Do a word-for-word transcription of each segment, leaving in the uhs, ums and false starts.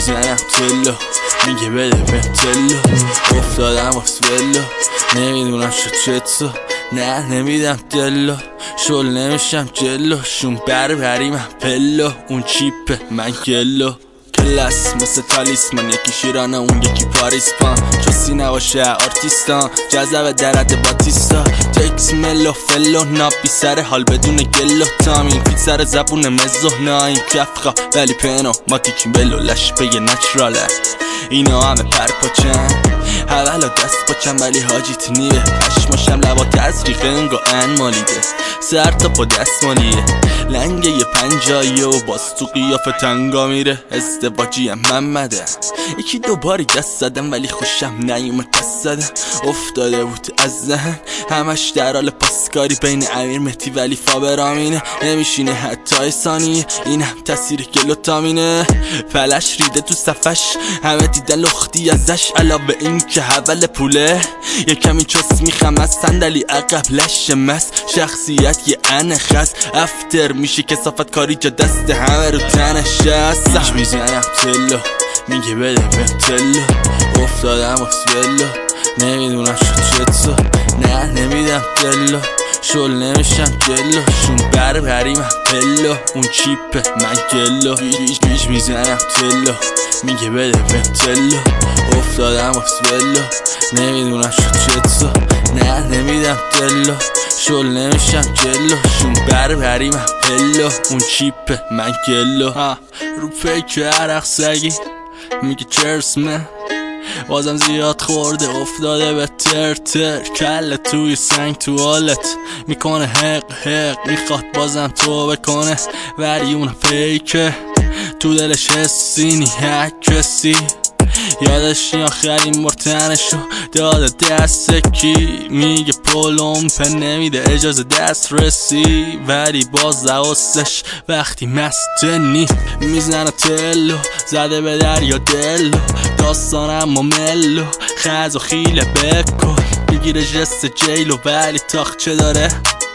میزنم تلو، میگه بده به تلو، افتادم اسولو، نمیدونم شد چطور، نه نمیدم دلو، شل نمیشم جلو، شون بر بریمم پلو، اون چیپه من گلو، کلاس مثل تالیسمان، یکی شیرانه اون یکی پاریس پان، چوسی نباشه آرتیستان، جذب درد باتیستا، تکس ملو فلو نابی سر حال بدون گلو، تامین فیت سر زبون مزو، نه این کفخا ولی پنو ماتیکین بلو، لش بگه نچراله اینا همه پرپاچن، اولا دست پاچن ولی حاجیت نیه، پشماشم لبا تزریقه انگا ان مالیده، سر تا پا دست مالیه، لنگه یه پنجاییه و باز تو قیافه تنگا میره، ازدواجی هم محمده، یکی دوباری دست زدم ولی خوشم نیومد پس زدم، افتاده بود از ذهن همش در حال پاسکاری بین امیر مهدی ولی فابرامینه، نمیشینه حتی ثانیه، این هم تاثیر گلو تامینه، فلش ریده تو صفش همه دیدن لختی ازش، علاوه این که حول پوله یه کمی چست میخم از صندلی عقب، لش مست شخصیت یه انخز، افتر میشه کسافت کاری جا دست همه رو تنش هست، هیچ میزنم تلو، میگه بده به تلو، افتادم اسولو، نمیدونم شد چطور، نه نمیدم دلو، شل نمیشم جلو، شون بر بریمم پلو، اون چیپه من گلو، هیچ هیچ میزنم تلو، میگه بده به تلو، افتادم اسولو، نمیدونم شد چطور، نه نمیدم دلو، شل نمیشم جلو، شون بر بریمم پلو، اون چیپه من گلو، رو پیک عرق سگی میگه چرس من، بازم زیاد خورده افتاده به تر تر، کله توی سنگ توالت میکنه حق حق، میخواد بازم تو بکنه ولی اون فیکه، تو دلش حسینی هک کسی، یادش این آخرین مرتنشو داده دست کی، میگه پولومپه نمیده اجازه دست رسی، ولی باز حواسش وقتی مسته نی، میزنه تلو زده به دریا دلو، داستانم و ملو خز و خیله بکن، بگیره جست جیلو ولی تاخچه داره،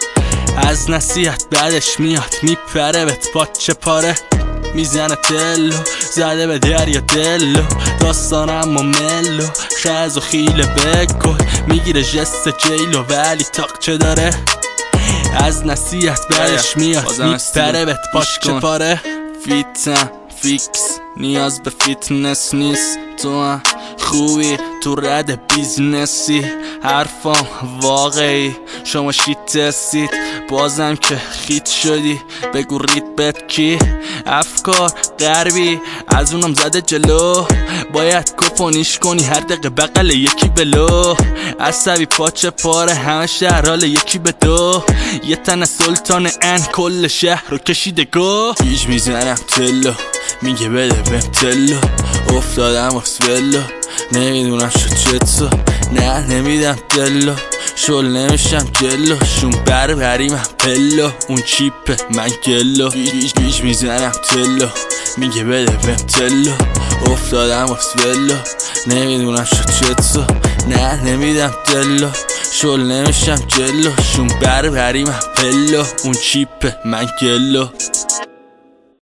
از نصیحت بعدش میاد میپره بهت پاچه پاره، میزنه تلو زده به دریا دلو، داستانم و ملو خز و خیله بکن، میگیره جست جیلو ولی تاقچه داره، از نصیحت بعدش میاد میپره بهت پاچه پاره، فیتم فیکس نیاز به فیتنس نیست، تو هم خوبی تو رد بیزنسی، حرفام واقعی شما شیت هستید، بازم که خیت شدی بگو رید بد کی، افکار غربی از اونم زده جلو، باید کپونیش کنی هر دقیقه بقل یکی بلو، عصبی پاچه پاره همش در حال یکی به دو، یه تن سلطان ان کل شهر رو کشیده گو، هیچ میزنم تلو، میگه بده به تلو، افتادم اسولو، نمیدونم شد چطور، نه نمیدم دلو، شل نمیشم جلو، شون بر بریمم پلو، اون چیپه من گلو، هیچ هیچ میزنم تلو، میگه بده به تلو، افتادم اسولو، نمیدونم شد چطور، نه نمیدم دلو، شل نمیشم جلو، شون بر بریمم پلو، اون چیپه من گلو.